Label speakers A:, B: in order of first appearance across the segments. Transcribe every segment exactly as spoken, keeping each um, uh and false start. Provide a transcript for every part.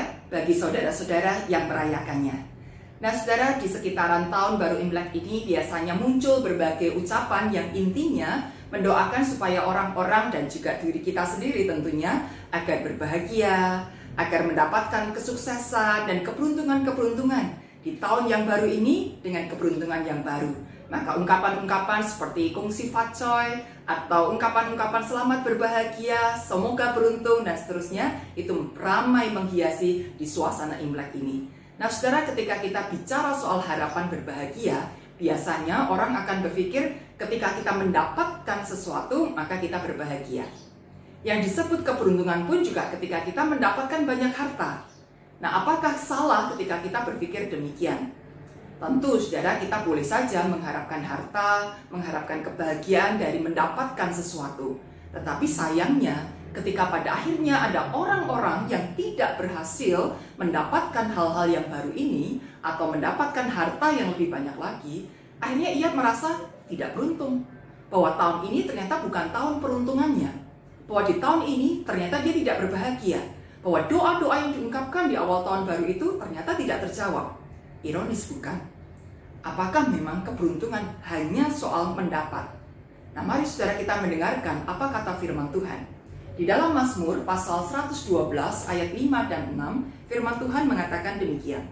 A: Imlek bagi saudara-saudara yang merayakannya. Nah saudara, di sekitaran tahun baru Imlek ini biasanya muncul berbagai ucapan yang intinya mendoakan supaya orang-orang dan juga diri kita sendiri tentunya agar berbahagia, agar mendapatkan kesuksesan dan keberuntungan-keberuntungan di tahun yang baru ini dengan keberuntungan yang baru. Maka ungkapan-ungkapan seperti Kung Si Fat Choi atau ungkapan-ungkapan selamat berbahagia, semoga beruntung dan seterusnya itu ramai menghiasi di suasana Imlek ini. Nah saudara, ketika kita bicara soal harapan berbahagia, biasanya orang akan berpikir ketika kita mendapatkan sesuatu maka kita berbahagia. Yang disebut keberuntungan pun juga ketika kita mendapatkan banyak harta. Nah apakah salah ketika kita berpikir demikian? Tentu saudara, kita boleh saja mengharapkan harta, mengharapkan kebahagiaan dari mendapatkan sesuatu. Tetapi sayangnya ketika pada akhirnya ada orang-orang yang tidak berhasil mendapatkan hal-hal yang baru ini atau mendapatkan harta yang lebih banyak lagi, akhirnya ia merasa tidak beruntung. Bahwa tahun ini ternyata bukan tahun peruntungannya. Bahwa di tahun ini ternyata dia tidak berbahagia. Bahwa doa-doa yang diungkapkan di awal tahun baru itu ternyata tidak terjawab. Ironis bukan? Apakah memang keberuntungan hanya soal mendapat? Nah mari saudara kita mendengarkan apa kata firman Tuhan. Di dalam Mazmur pasal seratus dua belas ayat lima dan enam, firman Tuhan mengatakan demikian.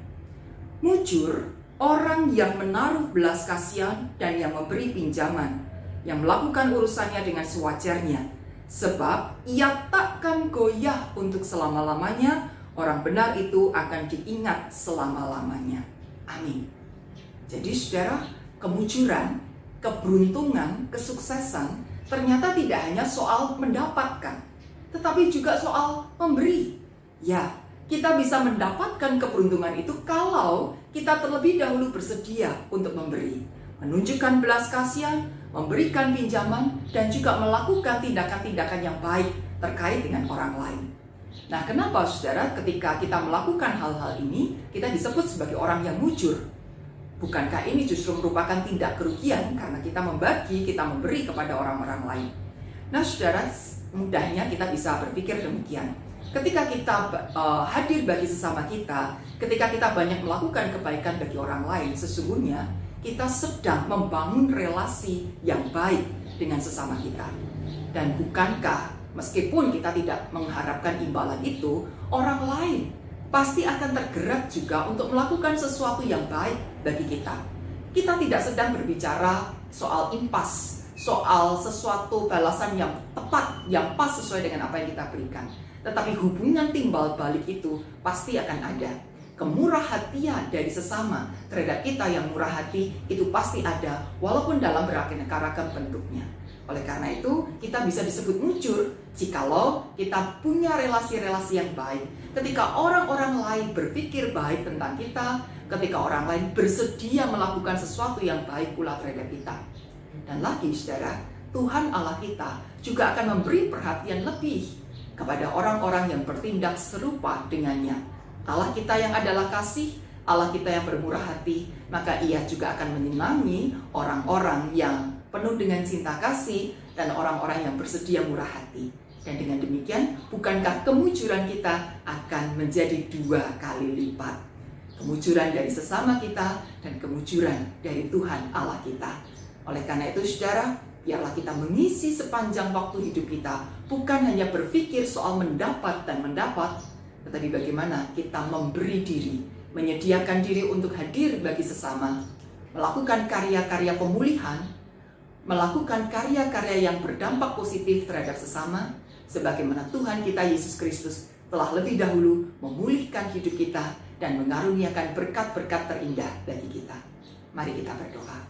A: Mujur orang yang menaruh belas kasihan dan yang memberi pinjaman, yang melakukan urusannya dengan sewajarnya. Sebab ia takkan goyah untuk selama-lamanya, orang benar itu akan diingat selama-lamanya. Amin. Jadi saudara, kemujuran, keberuntungan, kesuksesan ternyata tidak hanya soal mendapatkan, tetapi juga soal memberi. Ya, kita bisa mendapatkan keberuntungan itu kalau kita terlebih dahulu bersedia untuk memberi, menunjukkan belas kasihan, memberikan pinjaman, dan juga melakukan tindakan-tindakan yang baik terkait dengan orang lain. Nah, kenapa saudara ketika kita melakukan hal-hal ini, kita disebut sebagai orang yang mujur? Bukankah ini justru merupakan tindak kerugian karena kita membagi, kita memberi kepada orang-orang lain? Nah saudara, mudahnya kita bisa berpikir demikian. Ketika kita uh, hadir bagi sesama kita, ketika kita banyak melakukan kebaikan bagi orang lain, sesungguhnya kita sedang membangun relasi yang baik dengan sesama kita. Dan bukankah meskipun kita tidak mengharapkan imbalan itu, orang lain pasti akan tergerak juga untuk melakukan sesuatu yang baik bagi kita. Kita tidak sedang berbicara soal impas, soal sesuatu balasan yang tepat, yang pas sesuai dengan apa yang kita berikan. Tetapi hubungan timbal balik itu pasti akan ada. Kemurah hatian dari sesama terhadap kita yang murah hati itu pasti ada, walaupun dalam beraneka-ragam bentuknya. Oleh karena itu, kita bisa disebut mujur jikalau kita punya relasi-relasi yang baik. Ketika orang-orang lain berpikir baik tentang kita, ketika orang lain bersedia melakukan sesuatu yang baik pula terhadap kita. Dan lagi saudara, Tuhan Allah kita juga akan memberi perhatian lebih kepada orang-orang yang bertindak serupa dengannya. Allah kita yang adalah kasih, Allah kita yang bermurah hati, maka ia juga akan menyenangi orang-orang yang penuh dengan cinta kasih dan orang-orang yang bersedia murah hati. Dan dengan demikian, bukankah kemujuran kita akan menjadi dua kali lipat? Kemujuran dari sesama kita dan kemujuran dari Tuhan Allah kita. Oleh karena itu saudara, biarlah kita mengisi sepanjang waktu hidup kita, bukan hanya berpikir soal mendapat dan mendapat, tetapi bagaimana kita memberi diri, menyediakan diri untuk hadir bagi sesama, melakukan karya-karya pemulihan, melakukan karya-karya yang berdampak positif terhadap sesama, sebagaimana Tuhan kita Yesus Kristus telah lebih dahulu memulihkan hidup kita dan mengaruniakan berkat-berkat terindah bagi kita. Mari kita berdoa.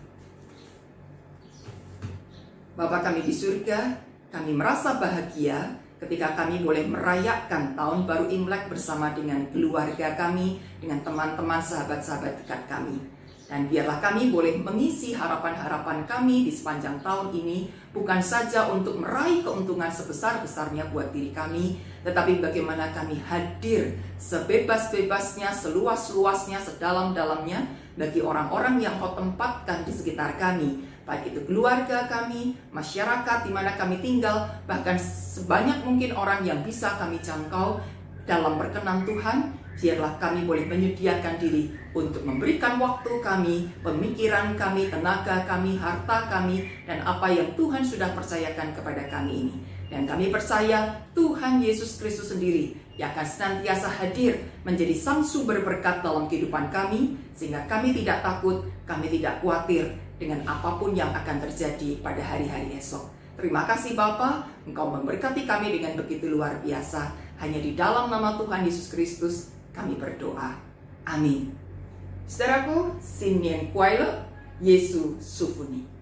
A: Bapa kami di surga, kami merasa bahagia ketika kami boleh merayakan tahun baru Imlek bersama dengan keluarga kami, dengan teman-teman sahabat-sahabat dekat kami. Dan biarlah kami boleh mengisi harapan-harapan kami di sepanjang tahun ini, bukan saja untuk meraih keuntungan sebesar-besarnya buat diri kami, tetapi bagaimana kami hadir sebebas-bebasnya, seluas-luasnya, sedalam-dalamnya bagi orang-orang yang Kau tempatkan di sekitar kami, baik itu keluarga kami, masyarakat di mana kami tinggal, bahkan sebanyak mungkin orang yang bisa kami jangkau dalam perkenan Tuhan. biarlah kami boleh menyediakan diri untuk memberikan waktu kami, pemikiran kami, tenaga kami, harta kami, dan apa yang Tuhan sudah percayakan kepada kami ini. Dan kami percaya Tuhan Yesus Kristus sendiri yang akan senantiasa hadir menjadi sang sumber berkat dalam kehidupan kami, sehingga kami tidak takut, kami tidak khawatir dengan apapun yang akan terjadi pada hari-hari esok. Terima kasih Bapa, Engkau memberkati kami dengan begitu luar biasa. Hanya di dalam nama Tuhan Yesus Kristus kami berdoa. Amin. Saudaraku, Simien Kuaile, Yesu Sufuni.